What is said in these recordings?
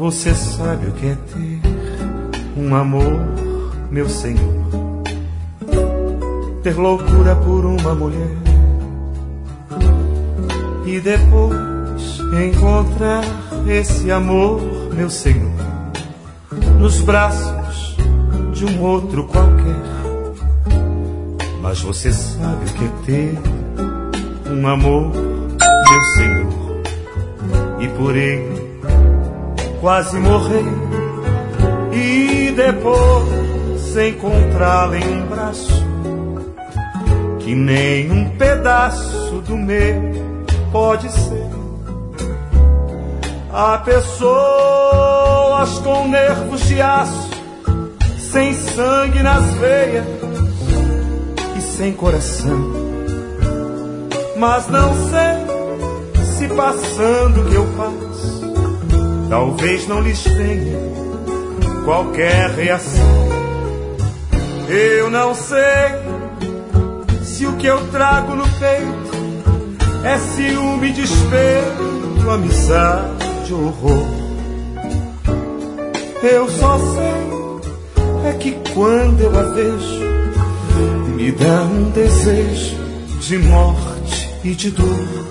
Você sabe o que é ter um amor, meu Senhor? Ter loucura por uma mulher e depois encontrar esse amor, meu Senhor, nos braços de um outro qualquer. Mas você sabe o que é ter um amor, meu Senhor, e por ele quase morrer e depois encontrá-la em um braço que nem um pedaço do meu pode ser. Há pessoas com nervos de aço, sem sangue nas veias e sem coração, mas não sei se passando o que eu passo, talvez não lhes tenha qualquer reação. Eu não sei se o que eu trago no peito é ciúme, despeito, amizade, horror. Eu só sei é que quando eu a vejo, me dá um desejo de morte e de dor.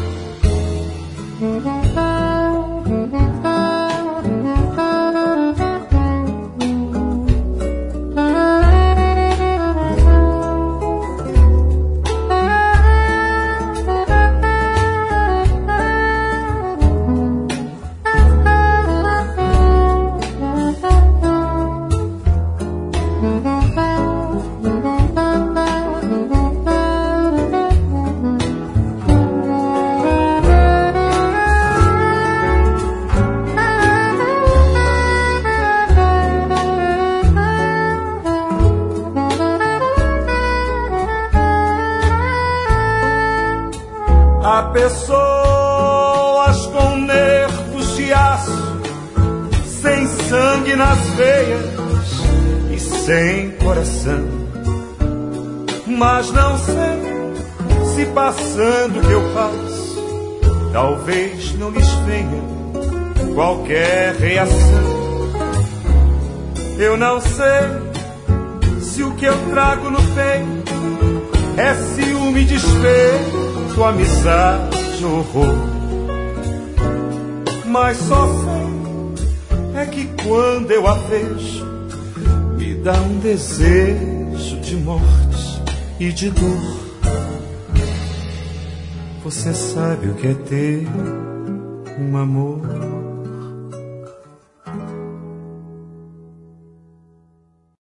Há pessoas com nervos de aço, sem sangue nas veias e sem coração, mas não sei se passando o que eu passo, talvez não lhes venha qualquer reação. Eu não sei se o que eu trago no peito é ciúme, despeito, amizade, horror. Mas só sei é que quando eu a vejo, me dá um desejo de morte e de dor. Você sabe o que é ter um amor,